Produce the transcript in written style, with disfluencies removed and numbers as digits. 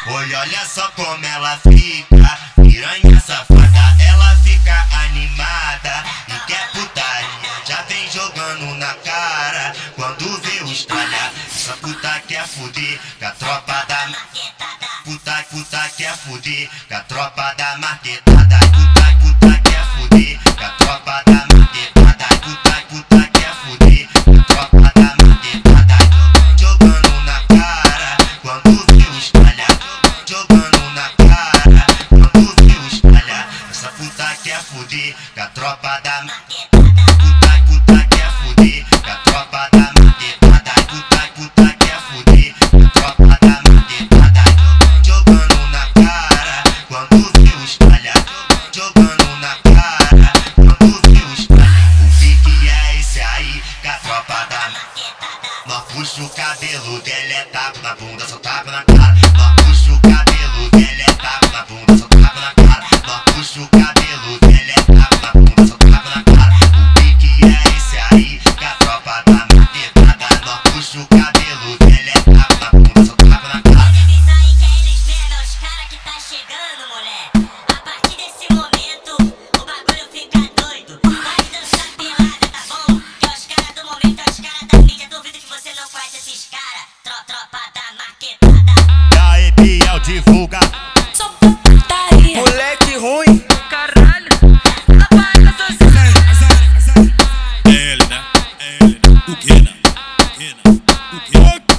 Olha só como ela fica, piranha safada, ela fica animada e quer putaria, já vem jogando na cara quando vê os tralha. Essa puta quer fuder com a tropa da marquetada, puta quer fuder com a tropa da marquetada, puta quer fuder com a tropa da marquetada, puta quer fuder com a tropa da marquetada, jogando na cara quando vê os tralha, jogando na cara quando vê os tralha. Essa puta quer fuder com a tropa da marquetada, puta quer fuder com a tropa da marquetada, puta quer fuder com a tropa da marquetada, jogando na cara quando vê os tralha, jogando na cara quando vê os tralha. O pique é esse aí com a tropa da marquetada, nós puxa o cabelo dela, é tapa na bunda, só tapa na cara. Nós puxa o cabelo dela, é tapa na bunda, só tapa na cara. Nós puxa o cabelo dela, é tapa na bunda, só tapa na cara. O pique é esse aí com a tropa da marquetada, nós puxa o cabelo dela, é tapa na bunda, só tapa na cara. Isso aí que eles vendo é os cara que tá chegando, moleque. A partir desse momento o bagulho fica doido. Pode dançar pelada, tá bom? Que é os caras do momento, é os caras da mídia. Duvido que você não conhece esses caras. Tropa da marquetada. Daí Biel divulga, Só putaria. Moleque ruim, Caralho. Apaga Ele, né? Ele, né? O que, né? O que, né? O que?